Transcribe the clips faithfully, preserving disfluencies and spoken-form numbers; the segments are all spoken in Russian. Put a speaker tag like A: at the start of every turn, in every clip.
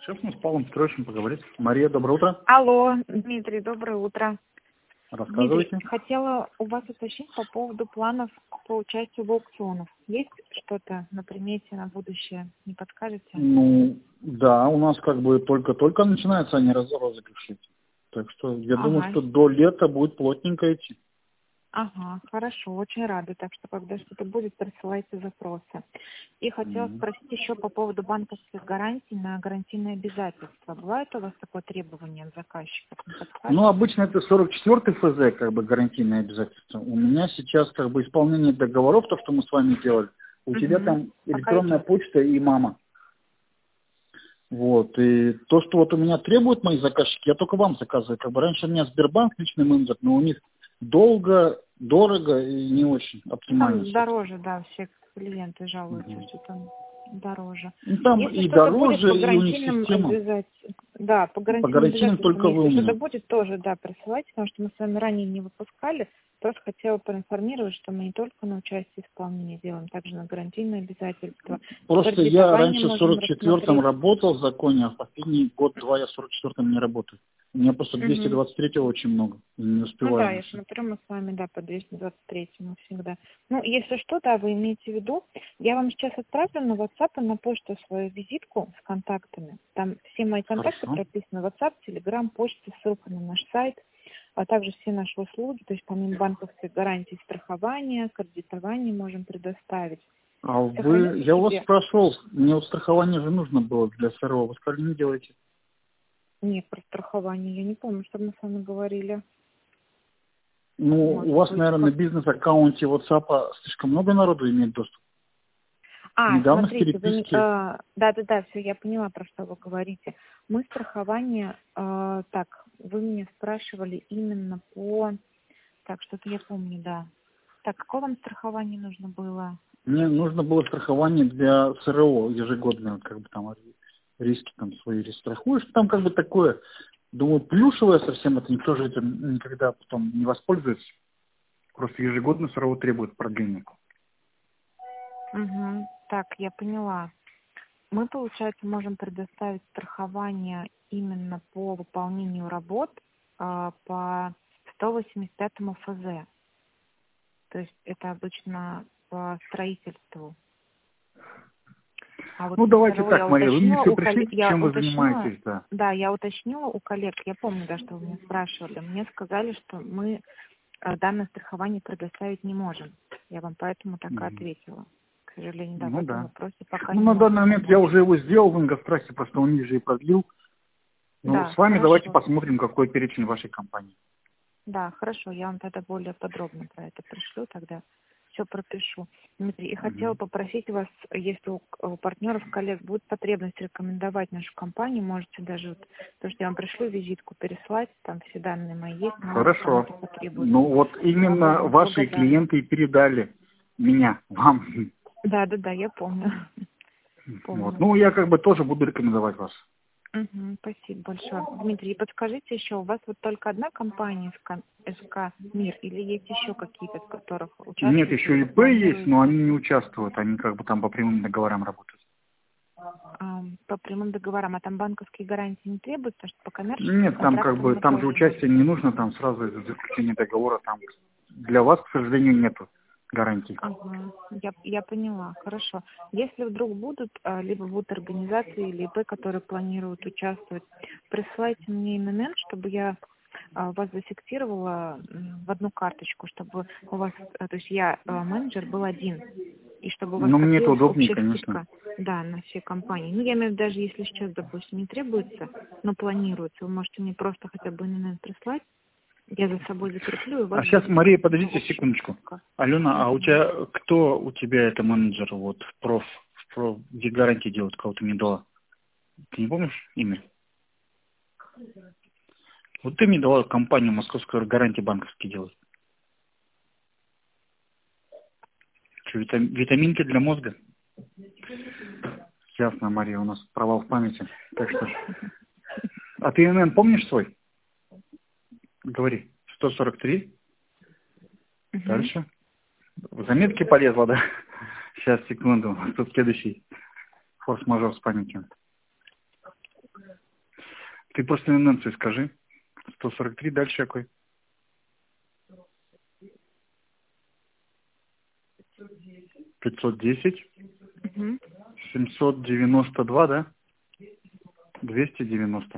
A: Сейчас мы с Павлом Петровичем поговорить. Мария, доброе утро.
B: Алло, Дмитрий, доброе утро.
A: Рассказывайте.
B: Дмитрий, хотела у вас уточнить по поводу планов по участию в аукционах. Есть что-то на примете на будущее? Не подскажете?
A: Ну, да, у нас как бы только-только начинаются они раз- розыгрыши. Так что я
B: Ага.
A: думаю, что до лета будет плотненько идти.
B: Ага, хорошо, очень рада. Так что, когда что-то будет, присылайте запросы. И хотела
A: Мгм.
B: спросить еще по поводу банковских гарантий на гарантийные обязательства. Бывает у вас такое требование от заказчиков? Не подскажете?
A: Ну, обычно это сорок четвёртый эф зэ, как бы гарантийное обязательство. У меня сейчас как бы исполнение договоров, то, что мы с вами делали. У тебя
B: Угу.
A: там
B: Пока
A: электронная
B: идет.
A: почта и мама. Вот. И то, что вот у меня требуют мои заказчики, я только вам заказываю. Как бы раньше у меня Сбербанк личный менеджер, но у них долго, дорого и не очень
B: Ну,
A: оптимально
B: там
A: все это.
B: дороже, да, все клиенты жалуются,
A: Мгм.
B: что там дороже.
A: Ну, там
B: Если
A: и
B: что-то будет по
A: дороже, и у них
B: гарантийным
A: система.
B: обязательствам, да, по
A: По
B: гарантийным
A: гарантийным
B: обязательствам,
A: только вы
B: если
A: у
B: что-то
A: меня.
B: будет, тоже, да, присылайте, потому что мы с вами ранее не выпускали. Просто хотела проинформировать, что мы не только на участие исполнения делаем, также на гарантийные обязательства.
A: Просто я
B: Кредитование
A: раньше в
B: можем
A: сорок четвёртом
B: рассмотреть.
A: работал в законе, а в последний год-два я в сорок четвёртом не работаю. У меня просто двести
B: Угу.
A: двадцать третьего очень много. И не
B: Ну
A: успеваю
B: да,
A: на
B: я
A: все.
B: смотрю, мы с вами, да, по двести двадцать третьему всегда. Ну, если что, да, вы имеете в виду, я вам сейчас отправлю на WhatsApp и на почту свою визитку с контактами. Там все мои контакты
A: Хорошо.
B: прописаны: WhatsApp, Telegram, почта, ссылка на наш сайт, а также все наши услуги, то есть помимо банковской гарантии страхования, кредитования можем предоставить.
A: А вы,
B: Сохраните
A: я у вас
B: себе.
A: спрашивал, мне вот страхование же нужно было для эс эр о. Вы сказали, не делайте.
B: Нет, про страхование я не помню, что мы с вами говорили.
A: Ну, у
B: Может
A: вас,
B: быть,
A: наверное, на
B: как...
A: бизнес-аккаунте WhatsApp слишком много народу имеет доступ.
B: А,
A: Недавно в
B: смотрите, вы, э,
A: переписке.
B: да-да-да, все, я поняла, про что вы говорите. Мы страхование, э, так, вы меня спрашивали именно по, так, что-то я помню, да. Так, какое вам страхование нужно было?
A: Мне нужно было страхование для эс эр о ежегодное, как бы там риски там свои страхуешь. Там как бы такое, думаю, плюшевое совсем, это никто же этим никогда потом не воспользуется. Просто ежегодно эс эр о требует продления.
B: Угу, так, я поняла. Мы, получается, можем предоставить страхование именно по выполнению работ э, по сто восемьдесят пятому эф зэ. То есть это обычно по строительству. А вот
A: Ну,
B: с
A: давайте
B: эс эр о я
A: так, Мария, вы мне
B: уточнила
A: все
B: у коллег,
A: пришлите,
B: я
A: чем вы
B: уточнила,
A: занимаетесь, да.
B: да, я уточнила у коллег, я помню, да, что вы меня спрашивали, мне сказали, что мы э, данное страхование предоставить не можем. Я вам поэтому так и
A: Мгм.
B: ответила. К сожалению, да, в
A: Ну
B: этом
A: да.
B: вопросе пока
A: Ну,
B: не
A: на данный
B: можем
A: момент я
B: помочь.
A: уже его сделал в Ингострахе, просто он ниже и продлил. Ну,
B: Да,
A: с вами давайте
B: хорошо.
A: посмотрим, какой перечень вашей компании.
B: Да, хорошо, я вам тогда более подробно про это пришлю, тогда все пропишу. Дмитрий, и хотела
A: Мгм.
B: попросить вас, если у, у партнеров, коллег будет потребность рекомендовать нашу компанию, можете даже, вот, то, что я вам пришлю визитку, переслать, там все данные мои есть, но если
A: Хорошо.
B: кому-то потребуется,
A: Ну, вот
B: я вам
A: именно
B: буду
A: ваши
B: благодарна.
A: клиенты и передали меня, вам.
B: Да, да, да, я помню.
A: Вот.
B: Помню.
A: Ну, я как бы тоже буду рекомендовать вас.
B: Мгм, спасибо большое. Дмитрий, и подскажите еще, у вас вот только одна компания СК, СК «Мир» или есть еще какие-то, в которых
A: Нет,
B: участвуете
A: еще
B: или
A: и ИП есть, но
B: планируете?
A: они не участвуют. Они как бы там по прямым договорам работают.
B: А, по прямым договорам, а там банковские гарантии не требуют, потому что по коммерческим
A: Нет, там как
B: контрактам
A: бы,
B: мы
A: там же
B: тоже
A: участие
B: можем.
A: не нужно, там сразу из-за заключения договора, там для вас, к сожалению, нету гарантий.
B: Ага, я, я поняла, хорошо. Если вдруг будут, а, либо будут организации, или ИП, которые планируют участвовать, присылайте мне эм эн эн, чтобы я а, вас зафиксировала м, в одну карточку, чтобы у вас, а, то есть я, а, менеджер, был один, и чтобы у вас
A: Но мне это
B: копилась
A: удобнее,
B: общая
A: конечно.
B: скидка, да, на все компании. Ну, я имею в виду, даже если сейчас, допустим, не требуется, но планируется, вы можете мне просто хотя бы эм эн эн прислать, я за собой закреплю, и у
A: А
B: вас
A: сейчас,
B: будет
A: Мария,
B: ну,
A: подождите
B: общая
A: секундочку.
B: скидка.
A: Алена, а у
B: Мгм.
A: тебя, кто у тебя это менеджер, вот, в проф, в проф, где гарантии делают, кого-то мне дала? Ты не помнишь имя? Вот ты мне дала компанию московскую гарантии банковские делать. Что, витам- витаминки для мозга? Ясно, Мария, у нас провал в памяти. Так что... А ты эн эн помнишь свой? Говори. сто сорок три.
B: Мгм.
A: Дальше. В заметки полезла, да? Сейчас, секунду. Тут следующий форс-мажор с памятью. Ты просто интенцию скажи. сто сорок три, дальше какой? пятьсот десять.
B: Угу.
A: семьсот девяносто два, да? двести девяносто.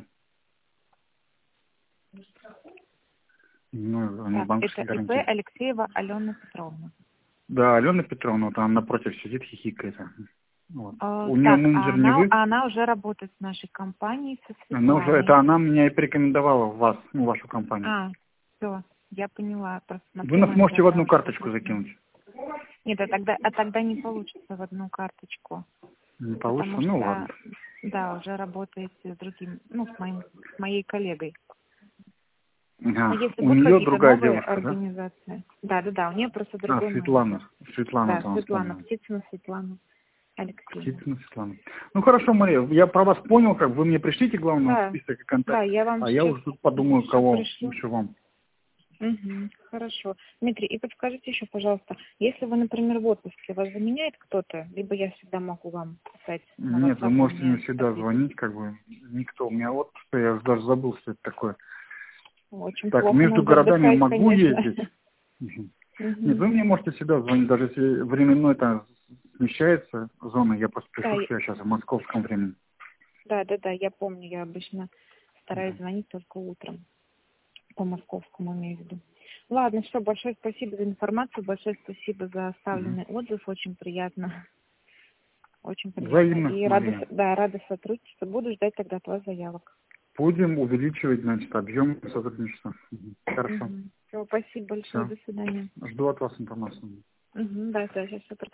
A: Ну, они
B: Так,
A: банковские
B: это ИП
A: гарантии.
B: Алексеева Алена Петровна.
A: Да, Алена Петровна, там напротив сидит, хихикает. Вот.
B: Э,
A: У нее
B: так, а
A: менеджер не
B: она,
A: вы?
B: а она уже работает в нашей компании со
A: Она уже,
B: Светланой.
A: это она меня и порекомендовала в вас, ну, в вашу компанию.
B: А, все, я поняла. Просто
A: Вы нас
B: смотрю,
A: можете в
B: иногда
A: одну
B: уже
A: карточку
B: записано.
A: закинуть.
B: Нет, а тогда, а тогда не получится в одну карточку.
A: Не
B: Потому
A: получится? Ну
B: что,
A: ладно.
B: да, уже работаете с другим, ну, с моим, с моей коллегой.
A: Ага.
B: Но если
A: У
B: будут
A: нее
B: какие-то
A: другая
B: новые
A: девушка, да?
B: организации. Да, да, да, у нее просто
A: А,
B: другой менеджер.
A: Светлана. Светлана,
B: Да,
A: там
B: Светлана,
A: вспомнила.
B: Птицына Светлана Алексеевна.
A: Птицына Светлана. Ну хорошо, Мария, я про вас понял, как вы мне пришлите, главное,
B: Да,
A: список и
B: да,
A: контакт,
B: я вам
A: а я
B: сейчас
A: уже тут подумаю,
B: все
A: кого
B: пришлю.
A: еще вам.
B: Угу, хорошо. Дмитрий, и подскажите еще, пожалуйста, если вы, например, в отпуске, вас заменяет кто-то, либо я всегда могу вам писать на
A: Нет, вы
B: WhatsApp,
A: можете мне
B: мне
A: всегда
B: ответить.
A: звонить, как бы, никто. У меня отпуск, я уже даже забыл, что это такое.
B: Очень
A: Так,
B: плохо,
A: между
B: надо
A: городами
B: отдыхать,
A: могу
B: конечно.
A: ездить. Мгм. Нет,
B: Угу.
A: вы мне можете всегда звонить, даже если временной там смещается зона, я просто
B: Да,
A: пишу, что я сейчас в московском времени.
B: да, да, да, я помню, я обычно стараюсь звонить только утром, по московскому имею в виду. Ладно, все, большое спасибо за информацию, большое спасибо за
A: Мгм.
B: оставленный отзыв, очень приятно, очень приятно.
A: Взаимно,
B: И рада,
A: Мария.
B: с- да, рада сотрудничеству, буду ждать тогда от вас заявок.
A: Будем увеличивать, значит, объем сотрудничества. Мгм. Хорошо.
B: Угу. Все, спасибо большое,
A: Все.
B: до свидания.
A: Жду от вас информацию.
B: Угу, да, да, сейчас все